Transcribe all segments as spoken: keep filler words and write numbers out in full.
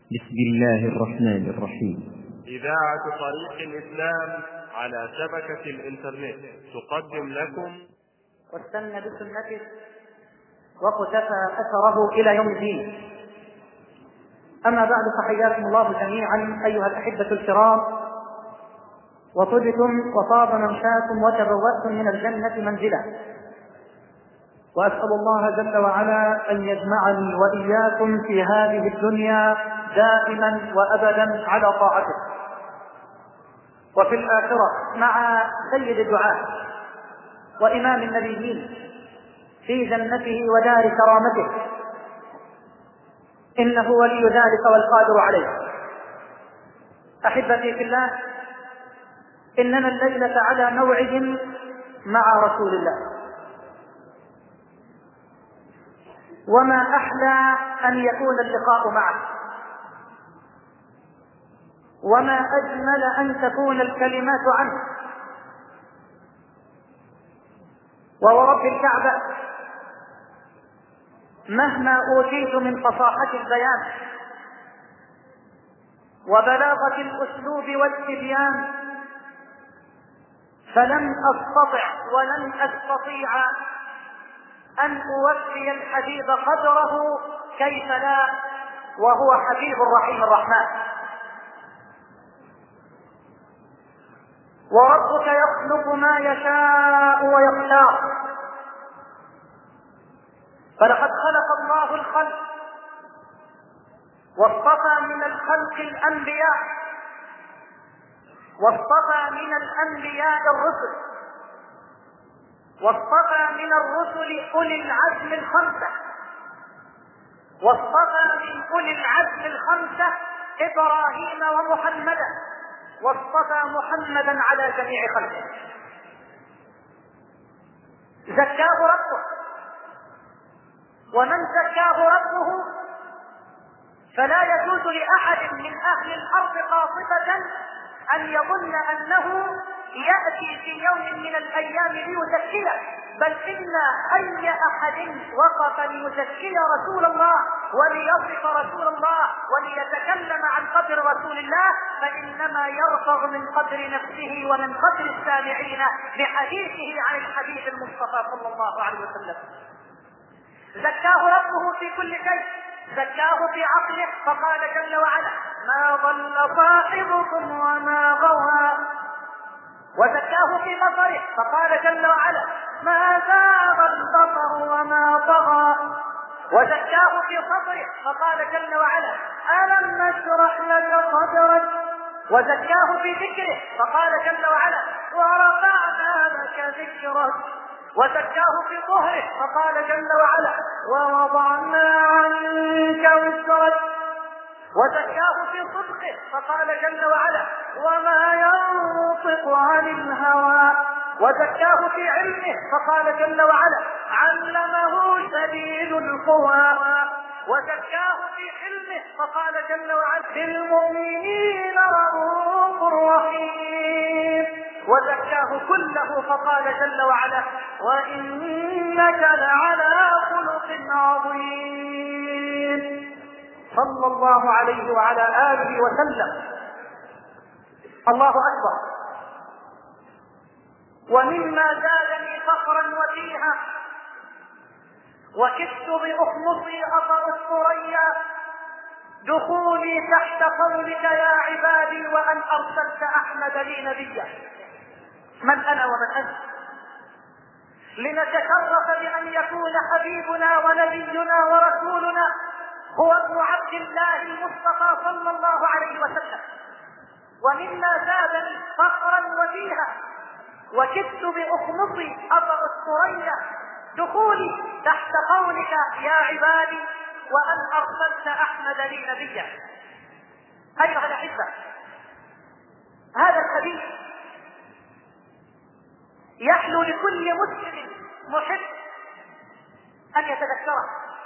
بسم الله الرحمن الرحيم. إذاعة طريق الإسلام على شبكة الإنترنت تقدم لكم واستنى بسنته وقتفى أثره إلى يوم الدين. أما بعد، فحياكم الله جميعا أيها الأحبة الكرام، وطبتم وطاب ممشاكم وتبوأتم من الجنة منزلا، وأسأل الله جل وعلا أن يجمعني وإياكم في هذه الدنيا دائما وأبدا على طاعته، وفي الآخرة مع سيد الدعاء وإمام النبيين في جنته ودار كرامته، إنه ولي ذلك والقادر عليه. أحبتي في الله، إننا الليلة على موعد مع رسول الله، وما أحلى أن يكون اللقاء معه، وما أجمل أن تكون الكلمات عنه. وورب الكعبة، مهما أوتيت من فصاحة البيان وبلاغة الأسلوب والتبيان، فلن أستطع ولن أستطيع أن أوفي الحبيب قدره، كيف لا وهو حبيب الرحيم الرحمن. وربك يخلق ما يشاء ويختار، فلقد خلق الله الخلق واصطفى من الخلق الأنبياء، واصطفى من الأنبياء الرسل، واصطفى من الرسل أولي العزم الخمسة، واصطفى من أولي العزم الخمسة إبراهيم ومحمدا، واصطفى محمدا على جميع خلقه. زكاه ربه، ومن زكاه ربه فلا يجوز لأحد من أهل الأرض قاطبة أن يظن أنه يأتي في يوم من الأيام ليزكيه، بل إن أي أحد وقف ليزكي رسول الله وليصف رسول الله وليتكلم عن قدر رسول الله فإنما يرفض من قدر نفسه ومن قدر السامعين بحديثه عن الحبيب المصطفى صلى الله عليه وسلم. زكاه ربه في كل شيء، زكاه في عقله فقال جل وعلا: ما ضل صاحبكم وما غوى. وزكاه في بصره فقال جل وعلا: ما زاغ البصر وما طغى. وزكاه في صدره فقال جل وعلا: ألم نشرح لك صدرك. وزكاه في ذكره فقال جل وعلا: ورفعنا لك ذكرك. وزكاه في ظهره فقال جل وعلا: ووضعنا عنك وزرك. وزكاه في صدقه فقال جل وعلا: وما ينطق عن الهوى. وزكاه في علمه فقال جل وعلا: علمه شديد القوى. وزكاه في حلمه فقال جل وعلا: بالمؤمنين رؤوف رحيم. وزكاه كله فقال جل وعلا: وإنك لعلى خلق عظيم. صلى الله عليه وعلى آله وسلم. الله أكبر. ومما زادني فخرا وفيها وكدت بأخمصي أطأ الثريا دخولي تحت قولك يا عبادي وأن أرسلت أحمد لي نبيا. من أنا ومن أنت لنتشرف بأن يكون حبيبنا ونبينا ورسولنا هو ابن عبد الله المصطفى صلى الله عليه وسلم. ومما زادني فخرا وفيها وكدت بأخمصي أطأ الثريا دخولي تحت قولك يا عبادي وأن أرسلت أحمد لي نبيا. أيها الأحبة، هذا الحديث يحلو لكل مسلم محب أن يتذكره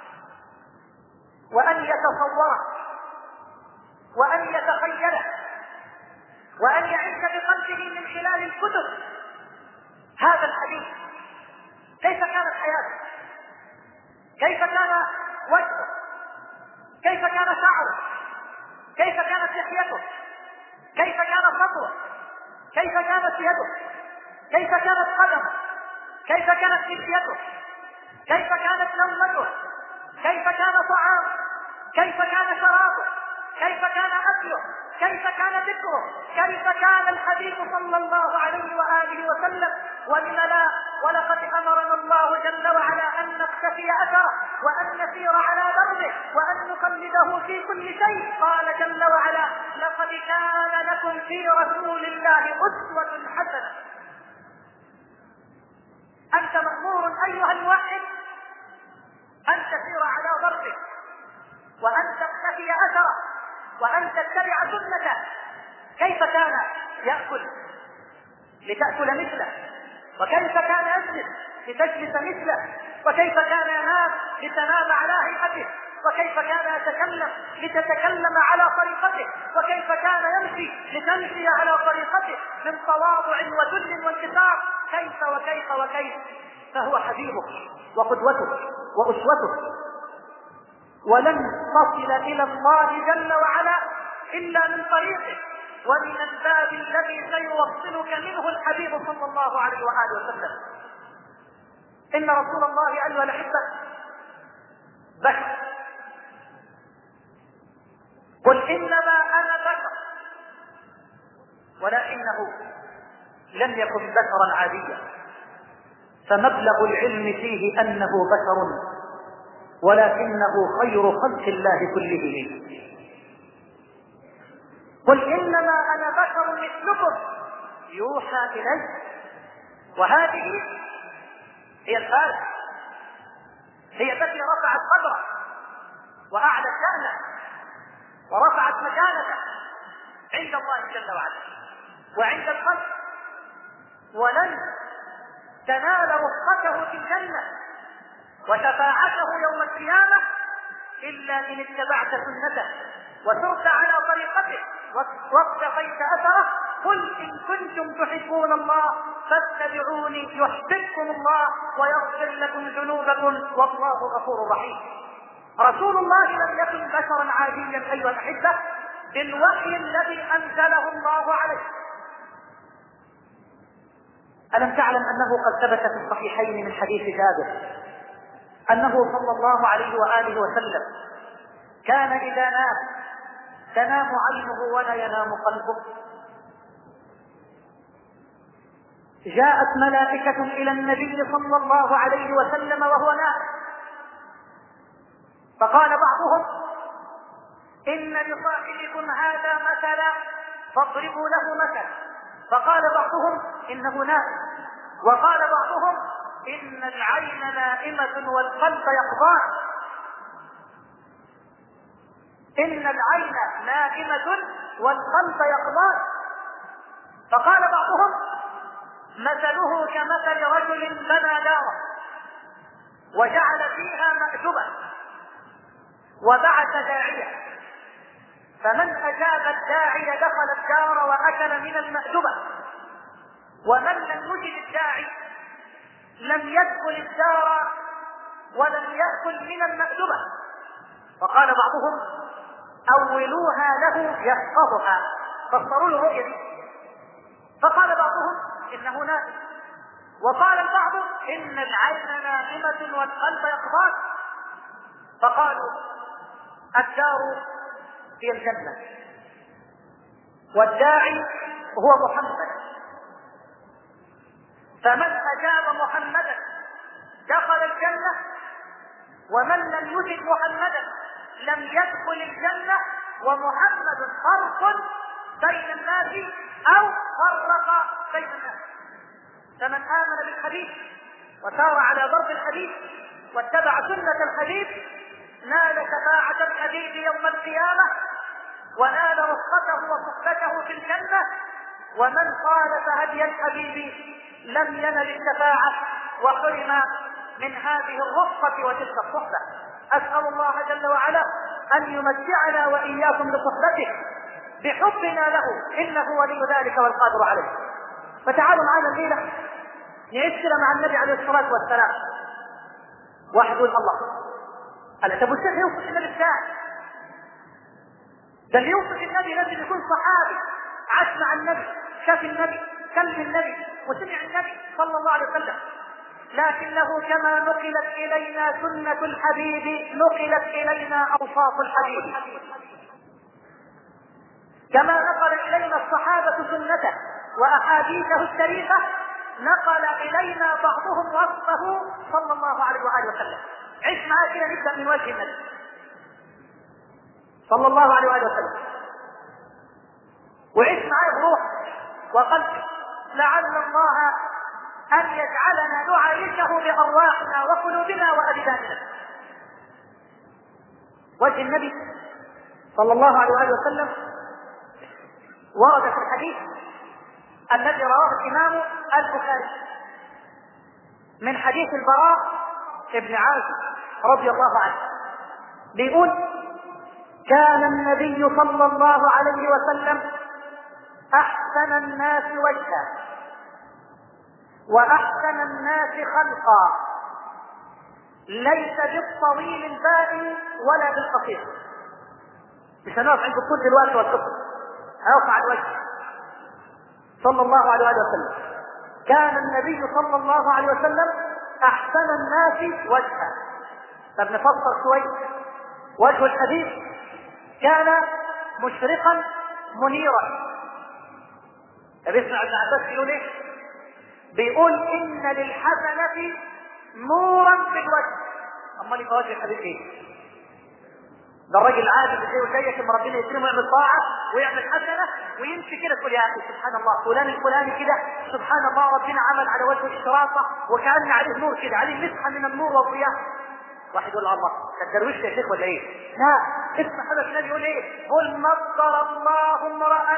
وأن يتصوره وأن يتخيله وأن يعيش بقلبه من خلال الكتب هذا الحديث. كيف كانت حياته؟ كيف كان وجهه؟ كيف كان شعره؟ بصره؟ كيف كانت يده؟ كيف كانت قدمه؟ كيف كانت لحيته؟ كيف كانت لمته؟ كيف كان طعامه؟ كيف كان شرابه؟ كيف كان أكله؟ كيف كان ذكره؟ كيف كان الحديث صلى الله عليه وآله وسلم؟ ولم لا؟ ولقد أمرنا الله جل وعلا أن نقتفي أثره وأن نسير على دربه وأن نقلده في كل شيء. قال جل وعلا: لقد كان لكم في رسول الله أسوة حسنة. أنت مأمور أيها الموحد أن تسير على ضربه وأن تقتفي أثره وأن تتبع سنته. كيف كان يأكل لتأكل مثله؟ وكيف كان يجلس لتجلس مثله؟ وكيف كان ينام لتنام على هيئته؟ وكيف كان يتكلم لتتكلم على طريقته؟ وكيف كان يمشي لتمشي على طريقته من تواضع وذل وانكسار؟ كيف وكيف وكيف. فهو حبيبك وقدوتك وأسوتك، ولن تصل إلى الله جل وعلا إلا من طريقه ومن الباب الذي سيوصلك منه الحبيب صلى الله عليه وآله وسلم. إن رسول الله أيها الأحبة بشر. قل إنما أنا بشر، ولكنه لم يكن بشرا عاديا، فمبلغ العلم فيه أنه بشر ولكنه خير خلق الله كلهم. قل إنما أنا بشر مثلكم يوحى إلي. وهذه هي الآية، هي التي رفعت قدره وأعلى شأنه ورفعت مكانته عند الله جل وعلا وعند الخلق. ولن تنال رفقته في الجنة وشفاعته يوم القيامة إلا إن اتبعت سنته وسرت على طريقته واقتفيت أثره. قل إن كنتم تحبون الله فاتبعوني يحببكم الله ويغفر لكم ذنوبكم والله غفور رحيم. رسول الله لم يكن بشرا عاديا أيها الأحبة بالوحي الذي أنزله الله عليه. ألم تعلم أنه قد ثبت في الصحيحين من حديث جابر أنه صلى الله عليه وآله وسلم كان إذا نام تنام عينه ولا ينام قلبه. جاءت ملائكة إلى النبي صلى الله عليه وسلم وهو نائم، فقال بعضهم: إن لصاحبكم هذا مثلا فاضربوا له مثلا. فقال بعضهم: إنه نائم. وقال بعضهم: إن العين نائمة والقلب يقظان. إن العين نائمة والقلب يقظان. فقال بعضهم: مثله كمثل رجل بنى دارا وجعل فيها مأدبة وبعث داعية، فمن أجاب الداعي دخل الدار وأكل من المأدبة، ومن لم يجب الداعي لم يدخل الدار ولم يأكل من المأدبة. وقال بعضهم: أولوها له يفقهها، فسروا له الرؤيا دي. فقال بعضهم: إنه نائم. وقال البعض: إن العين نائمة والقلب يقظان. فقالوا: الدار هي الجنة والداعي هو محمد، فمن أجاب محمدا دخل الجنة، ومن لم يجب محمدا لم يدخل الجنة. ومحمد فرق بين الناس أو فرق بين الناس. فمن آمن بالحديث وسار على ضرب الحديث واتبع سنة الحديث نال شفاعة الحبيب يوم القيامة ونال رفقته وصحبته في الجنة. ومن خالف هدي الحبيب لم ينل الشفاعة وحرم من هذه الرفقة وتلك الصحبة. أسأل الله جل وعلا أن يمتعنا وإياكم بصحبته بحبنا له، إنه ولي ذلك والقادر عليه. فتعالوا معنا الليلة نعيش مع النبي عليه الصلاة والسلام. واحد يقول: الله، ألا تبو الشيخ يوصف النبي الشاعر؟ ده اللي يوصف النبي لازم يكون صحابي عاش مع النبي، شاف النبي، كلم النبي، وسمع النبي صلى الله عليه وسلم، لكنه كما نقلت إلينا سنة الحبيب نقلت إلينا أوصاف الحبيب، كما نقل إلينا الصحابة سنته وأحاديثه الشريفة نقل إلينا بعضهم وصفه صلى الله عليه وآله وسلم. عيش معاه كده، نبدأ من وجه النبي صلى الله عليه وآله وسلم، وعيش معاه بروح وقلب، لعل الله أن يجعلنا نعيشه بأرواحنا وقلوبنا وأبداننا. وجه النبي صلى الله عليه وآله وسلم ورد في الحديث الذي رواه الإمام البخاري من حديث البراء بن عازب رضي الله عنه، بيقول: كان النبي صلى الله عليه وسلم أحسن الناس وجها وأحسن الناس خلقا، ليس بالطويل البائن ولا بالقصير. مش هنقف عند الطول دلوقتي والقصر، هنقف على الوجه صلى الله عليه وسلم. كان النبي صلى الله عليه وسلم أحسن الناس وجها. طب نفسر شوية. وجه الحديث كان مشرقا منيرا. طب اسمع ابن عباس بيقول ايه؟ بيقول: إن للحسنة نورا في الوجه. امال يبقى وجه الحديث ايه؟ ده الراجل عادي زي وزيك، اما ربنا يكرمه ويعمل طاعه ويعمل حسنه ويمشي كده تقول: يا اخي سبحان الله فلان الفلاني كده سبحان الله ربنا عمل على وجهه اشراقه وكأن عليه نور كده، عليه مسحه من النور والضياء. واحد يقول: الله تدرويش يا شيخ ولا ايه؟ لا، اسمع هذا النبي يقول ايه؟ قل: نظر الله امرأ،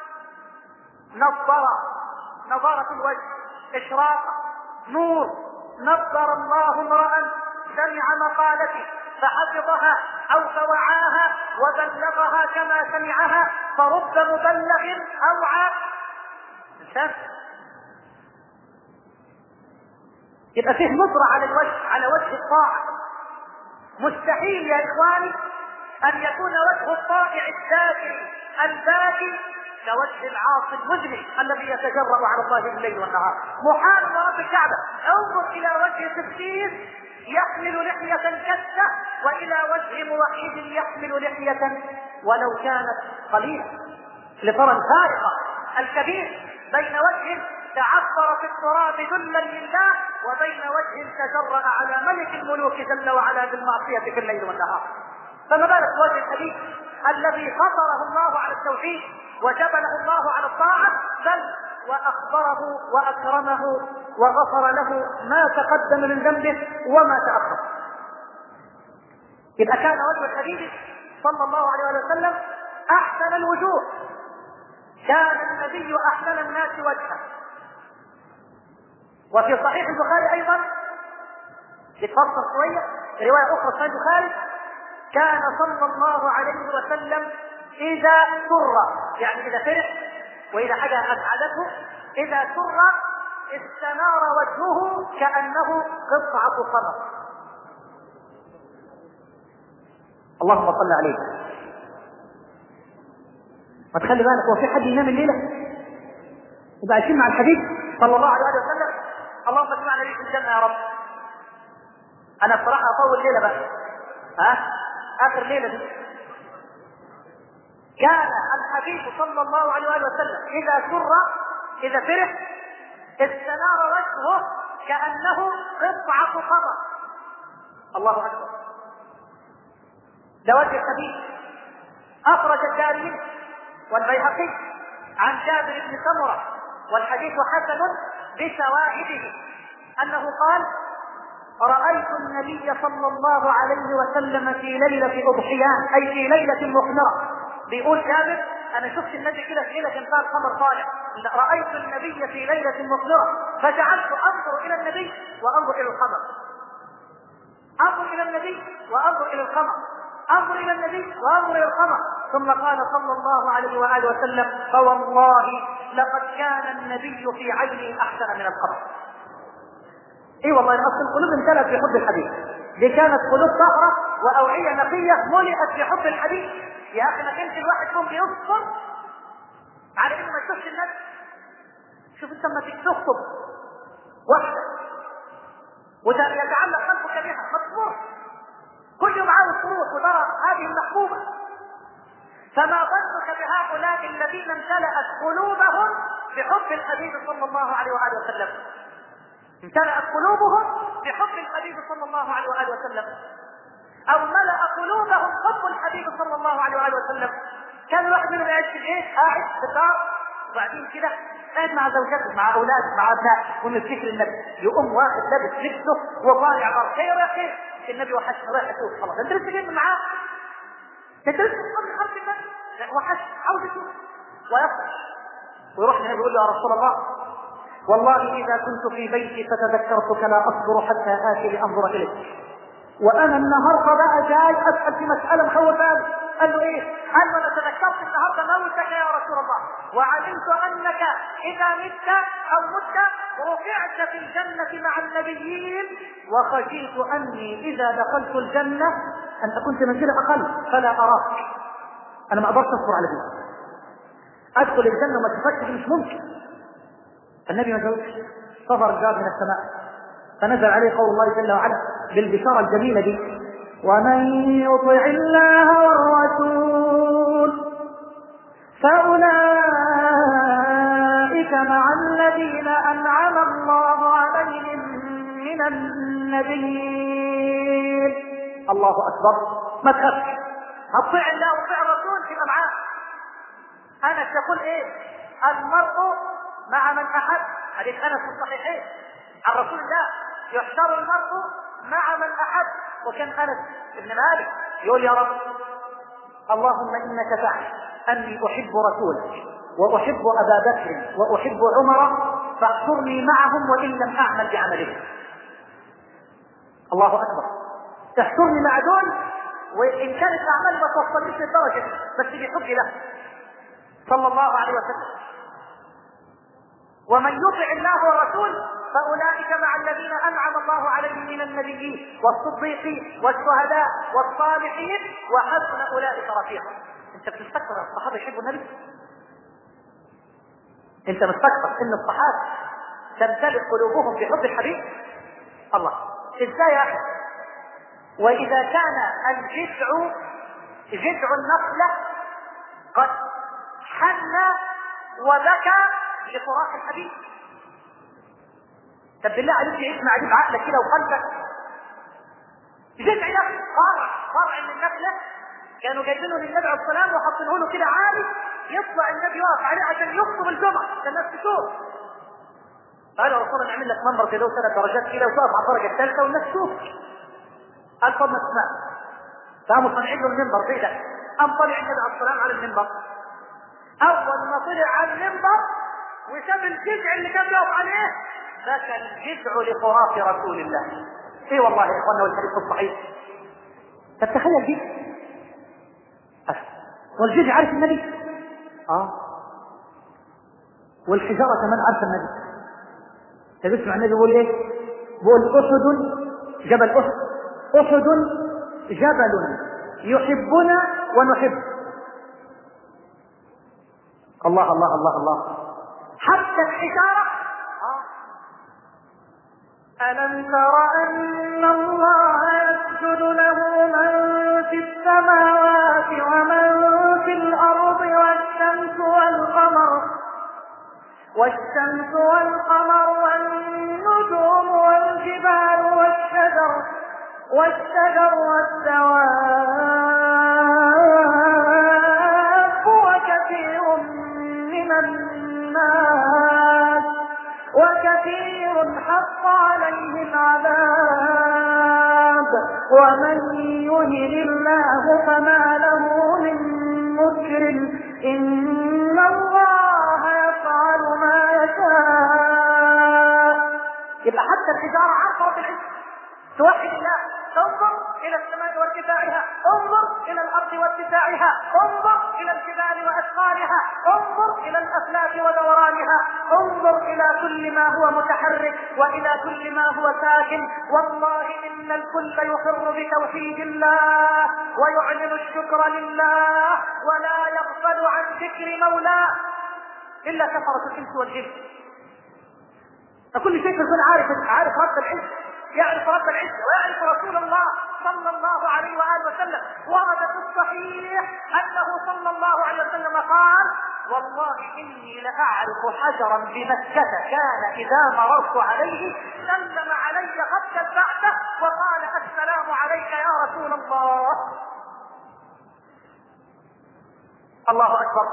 نظر نظارة الوجه، اشراقه، نور. نظر الله امرأ سمع مقالتي فحفظها أو فوعاها وبلغها كما سمعها، فرب مبلغ أوعى. إنسان يبقى فيه نظرة على الوجه، على وجه الطاعة. مستحيل يا إخواني أن يكون وجه الطائع الذاكر الباكي كوجه العاصي المذنب الذي يتجرأ على الله بالليل والنهار. محال رب الكعبة انظر إلى وجه قسيس يحمل لحية كثة وإلى وجه موحد يحمل لحية ولو كانت قليلة، لترى الفارقة الكبير بين وجه تعبر في التراب ذلا لله وبين وجه تجرأ على ملك الملوك جل وعلا بالمعصية في الليل والنهار. فما بالك وجه الحديث الذي فطره الله على التوحيد وجبله الله على الطاعة، بل وأخبره وأكرمه وغفر له ما تقدم من ذنبه وما تأخر. إذا كان وجه الحبيب صلى الله عليه وسلم أحسن الوجوه، كان النبي أحسن الناس وجها. وفي صحيح البخاري أيضا يتفصل شوية رواية أخرى في البخاري: كان صلى الله عليه وسلم إذا سر، يعني إذا فرح وإذا حاجة أسعدته، إذا سر استنار وجهه كأنه قطعة قمر. اللهم صل عليه. ما تخلي بالك، هو في حد ينام الليلة؟ يبقى عايشين مع الحبيب صلى الله عليه وسلم. اللهم اجمعنا به في الجنة يا رب. أنا بصراحة أطول ليلة بقى، ها آخر ليلة دي. كان الحبيب صلى الله عليه وسلم إذا سر، إذا فرح استنار وجهه كأنه قطعة قمر. الله أكبر. ده وجه الحبيب. أخرج الدارمي والبيهقي عن جابر بن سمرة والحديث حسن بشواهده أنه قال: رأيت النبي صلى الله عليه وسلم في ليلة أضحيان، أي في ليلة مقمرة. بيقول جابر: أنا شفت النبي كده في ليلة كان فيها القمر طالع. رأيت النبي في ليلة مقمرة فجعلت أنظر إلى النبي وأنظر إلى القمر، أنظر إلى النبي وأنظر إلى القمر، أنظر إلى النبي وأنظر إلى القمر. ثم قال صلى الله عليه وآله وسلم: فوالله لقد كان النبي في عيني أحسن من القمر. اي والله اصل القلوب امتلأت بحب الحبيب. دي كانت قلوب طاهرة وأوعية نقية ملئت بحب الحبيب. يا أخي ما كانش الواحد يكون بيصبر على انه ما يشوفش النبي. شوف انت لما تخطب واحده ويتعلق قلبك بها مطموح كل يوم عاوز تروح وترى هذه المحبوبه، فما ظنك بهؤلاء الذين امتلأت قلوبهم بحب الحبيب صلى الله عليه وآله وسلم؟ امتلأت قلوبهم بحب الحبيب صلى الله عليه وآله وسلم، او ملأ قلوبهم حب الحبيب صلى الله عليه وآله وسلم. كان الواحد منهم قاعد في البيت، قاعد في الدار، وبعدين كده قاعد مع زوجته مع اولاده مع ابنائه ونفتكر النبي، يقوم واحد لابس لبسه وطالع بره، خير يا خير النبي وحشنا رايح اشوف. خلاص انت لسه جاي معاه، انت لسه قبل خمس النبي وحش عاوز يشوف ويفرح ويروح النبي يقول له يا رسول الله والله اذا كنت في بيتي فتذكرتك لا اصبر حتى اتي لانظر اليك، وانا النهارده بقى جاي اسال في مساله مخوفاني. قال له ايه؟ قال له انا تذكرت النهارده موتك يا رسول الله، وعلمت انك اذا مت او مت رفعت في الجنه مع النبيين، وخشيت اني اذا دخلت الجنه انت كنت منزله اقل فلا اراك. انا ما اقدرش اصبر على دي، ادخل الجنه وما اشوفكش مش ممكن. النبي ما جاوبش، صبر جاء من السماء فنزل عليه قول الله جل وعلا بالبشاره الجميله دي: ومن يطع الله والرسول فاولئك مع الذين انعم الله عليهم من النبيين. الله اكبر، ما تخافش، اطيع الله واطيع الرسول تبقى معاه. انس يقول ايه؟ المرء مع من احب، حديث انس في الصحيحين عن رسول الله: يحشر المرء مع من احب. وكان انس بن مالك يقول: يا رب اللهم انك تعلم اني احب رسولك واحب ابا بكر واحب عمر فاحشرني معهم وان لم اعمل بعملهم. الله اكبر، تحشرني مع دول وان كانت اعمالي ما توصلنيش للدرجه بس بحب له صلى الله عليه وسلم. ومن يطع الله والرسول فاولئك مع الذين انعم الله عليهم من النبيين والصديقين والشهداء والصالحين وحسن اولئك رفيقا. انت بتستكبر الصحابه يحبوا النبي؟ انت مستكبر ان الصحابه تمتلئ قلوبهم بحب الحبيب؟ الله، ازاي يا اخي؟ واذا كان الجذع جذع النخله قد حن وبكى لفراق الحبيب، طب بالله عليك اسمع دي بعقلك كده وقلبك. جذع نخل فرع فرع من النخله كانوا جايبينه للنبي عليه الصلاه والسلام وحاطينه له كده عالي يطلع النبي يقف عليه عشان يخطب الجمعه عشان الناس تشوف. قال يا رسول الله نعمل لك منبر كده وثلاث درجات كده وتقف على الدرجه الثالثه والناس تشوف. قال طب ما تسمع، قاموا صانعين له المنبر كده، قام طلع النبي عليه الصلاه والسلام على المنبر. اول ما طلع على المنبر وشاف الجذع اللي كان يقف عليه بكى الجذع لفراق رسول الله. ايه والله يا اخوانا والحديث الصحيح. طب تخيل دي، والجذع عارف النبي؟ اه، والحجاره كمان عارف النبي. طب اسمع النبي بيقول ايه؟ بيقول احد جبل احد احد جبل يحبنا ونحب. الله الله الله الله، حتى الحجارة. ألم تر أن الله يسجد له من في السماوات ومن في الأرض والشمس والقمر والشمس والقمر والنجوم والجبال والشجر والشجر والدواب وكثير من الناس وكثير حق عليه العذاب ومن يهن الله فما له من مكرم إن الله يفعل ما يشاء. يبقى حتى الحجارة عارفة رب العزة توحد الله. انظر الى السماء وارتفاعها، انظر الى الارض واتساعها، انظر الى الجبال واثقالها، انظر الى الافلاك ودورانها، انظر الى كل ما هو متحرك والى كل ما هو ساكن. والله ان الكل يقر بتوحيد الله ويعلن الشكر لله ولا يغفل عن ذكر مولاه. إلا كفرة الإنس والجن. فكل شيء يكون عارف عارف رب العزة، يعرف رب العزة ويعرف رسول الله صلى الله عليه وآله وسلم. ورد في الصحيح أنه صلى الله عليه وسلم قال: والله إني لأعرف حجرا بمكة كان إذا مررت عليه سلم علي قبل البعثة وقال: السلام عليك يا رسول الله. الله أكبر.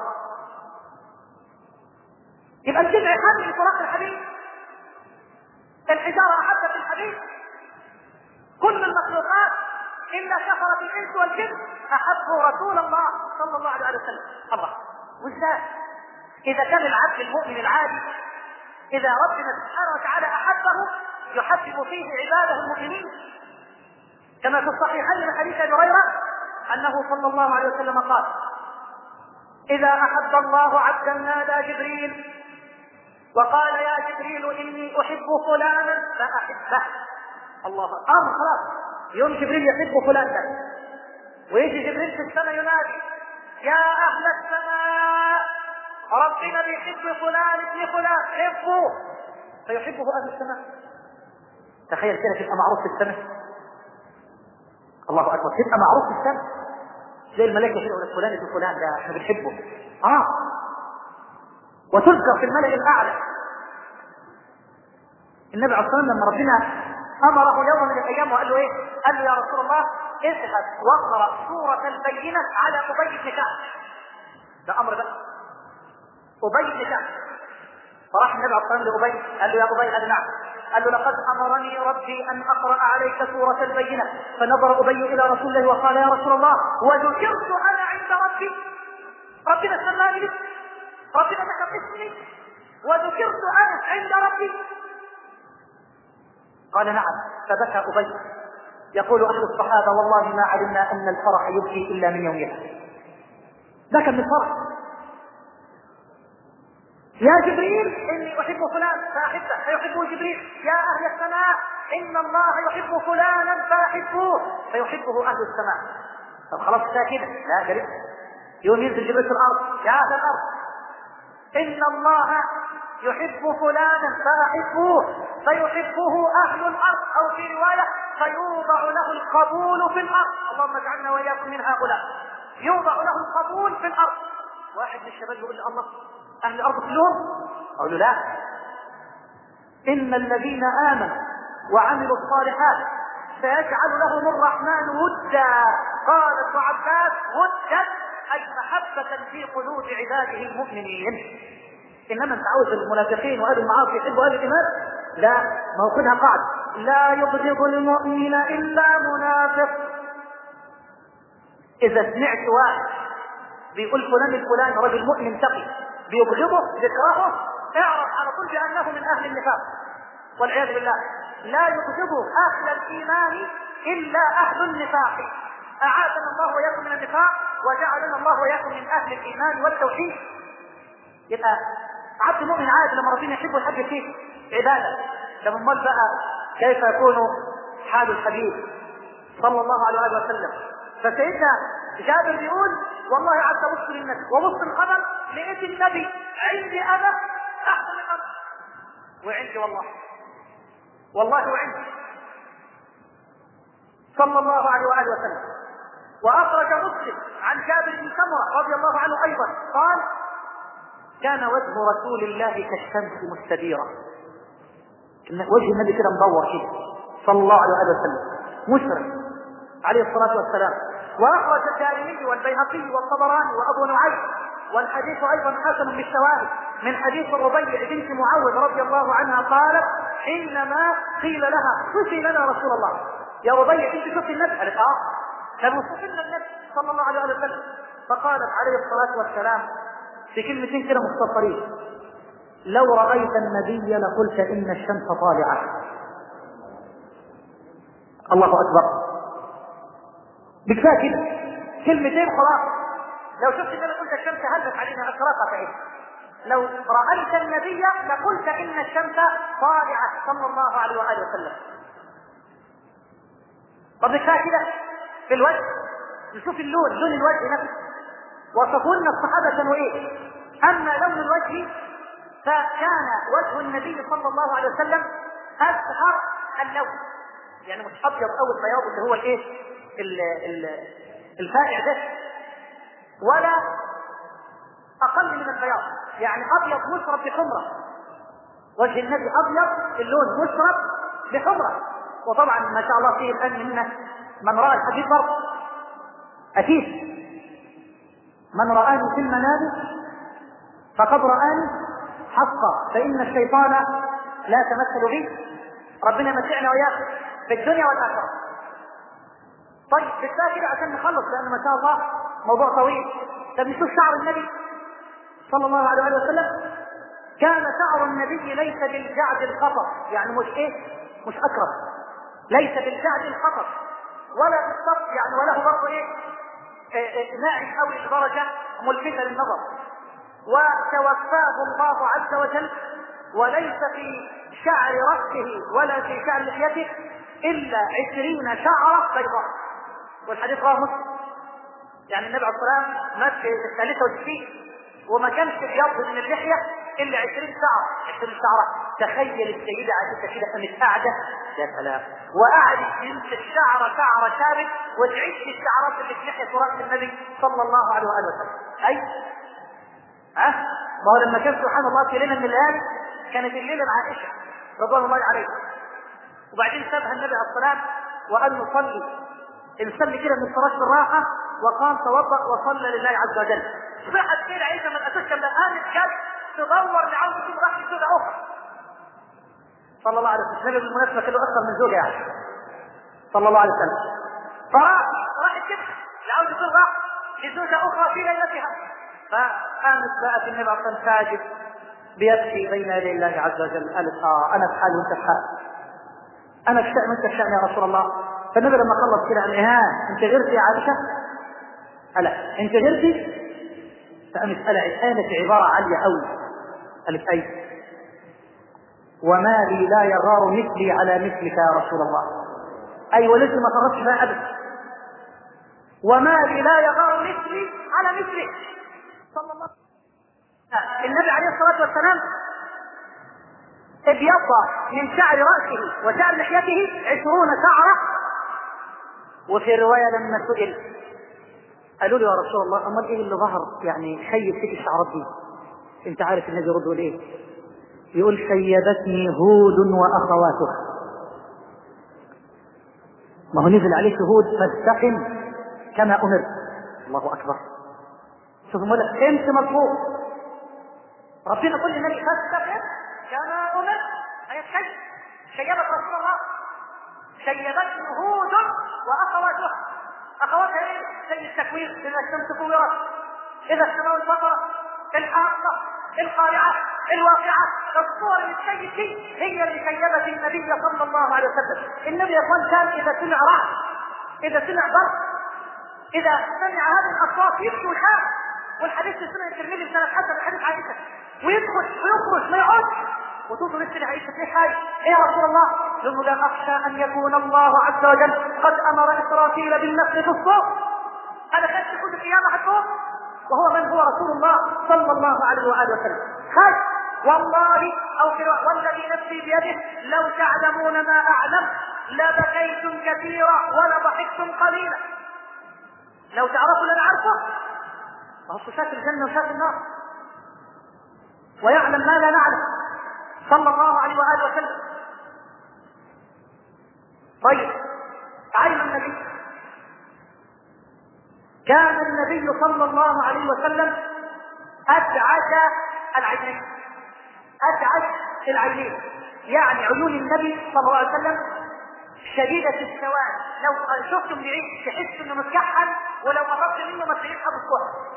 يبقى الجمع حمل فراق الحديث، الحجارة أحبت الحديث، كل المخلوقات إلا كفرة الإنس والجن أحبوا رسول الله صلى الله عليه وسلم. الله. وإزاي إذا كان العبد المؤمن العادي إذا ربنا سبحانه وتعالى أحبه يحبب فيه عباده المؤمنين، كما في الصحيحين من حديث أبي هريرة أنه صلى الله عليه وسلم قال: إذا أحب الله عبدا نادى جبريل وقال: يا جبريل إني أحب فلانا فأحبه. الله أكبر. خلاص يوم جبريل يحب فلانا، ويجي جبريل في السماء ينادي: يا أهل السماء ربنا بيحب فلان ابن فلان حبوه، فيحبه أهل السماء. تخيل كده تبقى معروف في السماء. الله أكبر. تبقى معروف في السماء زي الملائكة يقولوا فلان ابن فلان ده احنا بنحبه. اه وتذكر في الملأ الأعلى. النبي عليه الصلاة والسلام لما ربنا أمره يوم من الأيام وقال له إيه؟ قال له: يا رسول الله اذهب واقرأ سورة البينة على أبي بن كعب. ده أمر بقى أبي بن كعب. فراح النبي عليه الصلاة والسلام لأبي قال له: يا أبي. قال: نعم. قال له: لقد أمرني ربي أن أقرأ عليك سورة البينة. فنظر أبي إلى رسول الله وقال: يا رسول الله وذكرت أنا عند ربي، ربنا سماني بك، ربنا ذكر اسمي وذكرت أنا عند ربي. قال: نعم. فبكى أبي. يقول أهل الصحابة: والله ما علمنا أن الفرح يبكي إلا من يومها. بكى من الفرح. يا جبريل إني أحب فلان فأحبه فيحبه جبريل. يا أهل السماء إن الله يحب فلانا فأحبوه فيحبه أهل السماء. طب خلاص كده لا جريء. يوم ينزل جبريل في الأرض: يا أهل الأرض إن الله يحب فلانا فأحبوه فيحبه أهل الأرض، أو في رواية فيوضع له القبول في الأرض. اللهم اجعلنا وإياكم من هؤلاء. يوضع له القبول في الأرض. واحد من الشباب يقول لي: الله أهل الأرض كلهم؟ أقول له: لا، إن الذين آمنوا وعملوا الصالحات سيجعل لهم الرحمن ودا. قال ابن عباس: ودا أي محبة في قلوب عباده المؤمنين. إنما أنت عاوز المنافقين وأهل المعاصي يحبوا أهل الإيمان؟ لا، ما هو خدها قاعدة: لا يبغض المؤمن إلا منافق. إذا سمعت واحد بيقول فلان الفلان رجل مؤمن تقي بيبغضه ذكره، اعرف على طول بأنه من أهل النفاق والعياذ بالله. لا يبغض أهل الإيمان إلا أهل النفاق. أعاذنا الله وإياكم من النفاق وجعلنا الله وإياكم من أهل الإيمان والتوحيد. يبقى عبد مؤمن عادي لما ربنا يحبه يحب فيه عبادة. لما امال بقى كيف يكون حال الحبيب صلى الله عليه وسلم؟ فسيدنا جابر بيقول: والله عز وجل النبي ووسط الخبر لقيت النبي عندي أنا أحسن من الأرض، وعندي والله والله وعندي صلى الله عليه وآله وسلم. وأخرج مسلم عن جابر بن سمرة رضي الله عنه أيضا قال: كان وجه رسول الله كالشمس مستديرة. وجه النبي كده مدور كده صلى الله عليه وسلم مشرق عليه الصلاة والسلام. وأخرج الدارمي والبيهقي والطبراني وأبو نعيم، والحديث أيضا حسن بالشواهد من حديث الربيع بنت معوذ رضي الله عنها قالت: حينما قيل لها: شوفي لنا رسول الله. يا ربيع انت شوفي النبي؟ قالت: اه. كان وصف لنا النبي صلى الله عليه وسلم. فقالت عليه الصلاة والسلام في كلمتين كده مختصرين: لو رأيت النبي لقلت إن الشمس طالعة. الله أكبر. بكفاية كده كلمتين خلاص. لو شفت النبي قلت الشمس هلت علينا أشراقة إيه. لو رأيت النبي لقلت إن الشمس طالعة صلى الله عليه وآله وسلم. طب بكفاية كده في الوجه، نشوف اللون، لون الوجه نفسه. وصفونا الصحابة كانوا ايه؟ أما لون الوجه فكان وجه النبي صلى الله عليه وسلم أزهر اللون، يعني مش أبيض أو البياض اللي هو الإيه الفائع ده، ولا أقل من البياض، يعني أبيض مشرب بحمرة. وجه النبي أبيض اللون مشرب بحمرة. وطبعا ما شاء الله فيه الآن منا من رأى الحديث برضه أكيد، من رآني في المنام فقد رآني حقا، فإن الشيطان لا تمثل به. ربنا متعنا وإياك في الدنيا والآخرة. طيب بالتالي كده عشان نخلص، لأن ما شاء الله موضوع طويل. طب نشوف شعر النبي صلى الله عليه وسلم. كان شعر النبي ليس بالجعد الخطر، يعني مش ايه مش أكرم، ليس بالجعد الخطر ولا بالصف، يعني وله برضه ايه, إيه, إيه ناعم قوي لدرجة ملفتة للنظر. وتوفاه الله عز وجل وليس في شعر رأسه ولا في شعر لحيته إلا عشرين شعرة بيضاء، والحديث رواه مسلم. يعني النبي عليه الصلاة والسلام مات في الثالثة والستين وما كانش بيض من اللحية إلا عشرين شعرة عشرين شعرة. تخيل السيدة عائشة كده كانت قاعدة يا سلام وقعدت تمسك الشعرة شعرة شابك وتعيش الشعرات اللي في لحية رأس النبي صلى الله عليه وسلم. أي ها ما هو لما كان سبحان الله في ليلة من الأيام كانت الليلة عائشة رضوان الله عليها، وبعدين سابها النبي عليه الصلاة والسلام وقال نصلي نصلي كده من الصلاة بالراحة، وقام توضأ وصلى لله عز وجل. صحت كده عيسى من أساسها من قامت كده تدور لعوض تجيب راح زوجة أخرى صلى الله عليه وسلم. النبي بالمناسبة كده أكثر من زوجة يعني صلى الله عليه وسلم. فراح راحت كده لعوض تجيب راح لزوجة أخرى في ليلتها، فقامت بقى النبي عليه الصلاة والسلام ساجد بيبكي بين يدي الله عز وجل. قالت اه انا في حالي وانت في حالي، انا في شأن وانت في شأن يا رسول الله. فالنبي لما خلص كده قال ها انت غيرتي يا عائشة؟ لا انت غيرتي؟ فقامت قالت كانت عبارة عالية قوي، قالت اي وما لي لا يغار مثلي على مثلك يا رسول الله. اي ولسه ما خرجتش بقى ابدا، وما لي لا يغار مثلي على مثلك صلى الله عليه وسلم. النبي عليه الصلاة والسلام ابيض من شعر رأسه وشعر لحيته عشرون شعرة. وفي رواية لما سئل قالوا له يا رسول الله امال ايه اللي ظهر يعني خيب فيك الشعرات دي؟ انت عارف النبي يرد يقول ايه؟ يقول شيبتني هود واخواتها. ما هو نزل عليك هود فاستقم كما امرت. الله اكبر. شوف مولك انت مرفوع، ربنا كل النبي فاستقم كما امرت. هي الشيء شيبت رسول الله، شيبته هود واخواتها. اخواتها ايه؟ زي التكوير، اذا الشمس كورت، اذا السماء انفطرت، الحاقه، القارعه، الواقعه. الصور السيئه هي اللي شيبت النبي صلى الله عليه وسلم. النبي يا اخوان كان اذا سمع رعد، اذا سمع ضرب، اذا سمع هذه الاصوات يبكي ويخاف. والحديث في سنن الترمذي بسند حسن حديث عائشه، ويدخل ويخرج ما يقعدش. وتوصل السيدة عائشة في حاجة ايه يا رسول الله؟ يقول لا اخشى ان يكون الله عز وجل قد امر اسرافيل بالنفخ في الصور. انا خشت كل القيامة هتقوم وهو من هو رسول الله صلى الله عليه واله وسلم. خش والله او في والذي نفسي بيده لو تعلمون ما اعلم لبكيتم كثيرا ولضحكتم قليلا. لو تعرفوا لن عرفه وهو شاف الجنة وشاف النار ويعلم ما لا نعلم صلى الله عليه وآله وسلم. طيب عين النبي، كان النبي صلى الله عليه وسلم أدعج العينين، أدعج العينين، يعني عيون النبي صلى الله عليه وسلم شديدة السواد. لو شفتم بعيد تحس انه متكحل، ولو قربت منه ما تلاقيش حاجة الصوت.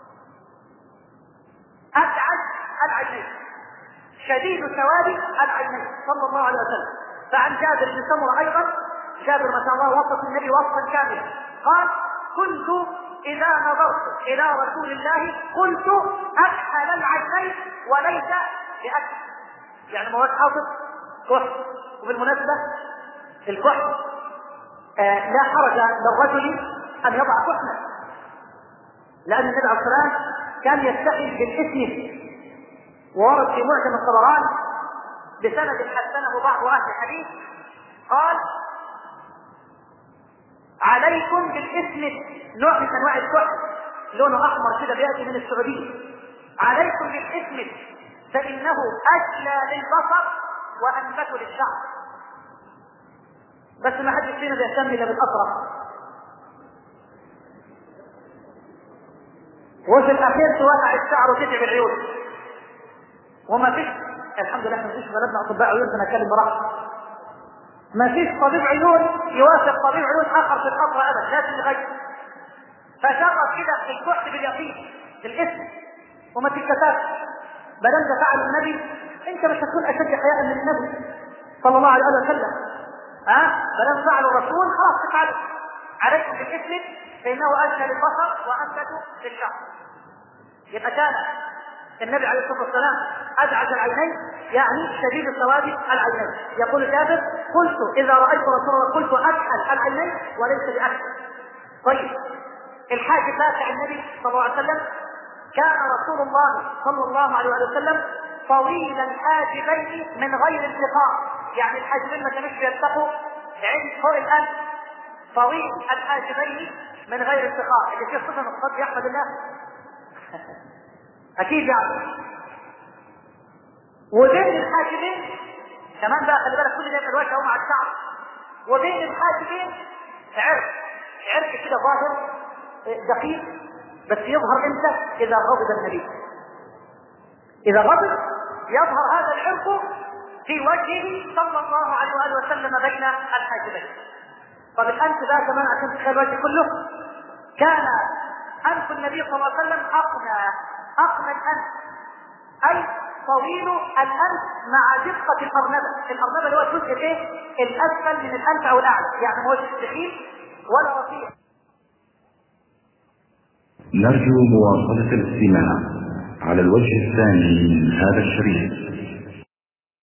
أدعج العينين شديد سواد العينين صلى الله عليه وسلم. فعن جابر بن سمرة ايضا، جابر ما شاء الله وصف النبي وصفا كاملا، قال كنت اذا نظرت الى رسول الله قلت اكحل العينين وليس باكل، يعني ما هو حاطط كحل. وبالمناسبه الكحل آه لا حرج للرجل ان يضع كحلا، لان النبي عليه الصلاه والسلام كان يستحي بالاسم، وورد في معجم الطبراني بسند حسنه بعض اهل الحديث قال: عليكم بالاسم، نوع من انواع الكحل لونه احمر كده بياتي من السعوديه، عليكم بالاسم فانه اجلى للبصر وانبت للشعر. بس ما حدش فينا بيهتم الا بالاطرف، وفي الاخير توقع الشعر وتتعب العيون. وما فيش، الحمد لله ما فيش بلدنا اطباء عيون، فنتكلم براحتي. ما فيش طبيب عيون يوافق طبيب عيون اخر في القطره ابدا، لازم يغير. فشرط كده الكحل باليقين بالاسم وما تتكتبش. بل انت فعل النبي انت مش هتكون اشد حياء من النبي صلى الله عليه وسلم. ها بل ان فعل الرسول خلاص تفعله. عليكم بالاسم فانه اجلى للبصر وانبت للشعر. يبقى كان النبي عليه الصلاه والسلام ادعج العينين، يعني شديد سواد العينين. يقول جابر: قلت اذا رايت رسول الله قلت اكحل العينين وليس باكحل. طيب الحاجب باتع النبي صلى الله عليه وسلم، كان رسول الله صلى الله عليه وسلم طويل الحاجبين من غير التقاء، يعني الحاجبين ما كانوش بيلتقوا عند فوق الانف، طويل الحاجبين من غير التقاء. اللي فيه صفه الصد يحمد الله اكيد يعني. وبين الحاجبين كمان بقى خلي بالك، كل ده الوجه مع الشعر، وبين الحاجبين عرق، عرق كده ظاهر دقيق، بس يظهر امتى؟ اذا غضب النبي. اذا غضب يظهر هذا العرق في وجهه صلى الله عليه واله وسلم بين الحاجبين. طب الانف ده كمان عشان تخيل الوجه كله، كان انف النبي صلى الله عليه وسلم اقنى اقنى الانف، اي طويل الانف مع دقه الارنبه. الارنبه اللي هو الجزء الايه؟ الاسفل من الانف او الاعلى، يعني ما هوش ثقيل ولا رفيع. نرجو مواصلة الاستماع على الوجه الثاني من هذا الشريط.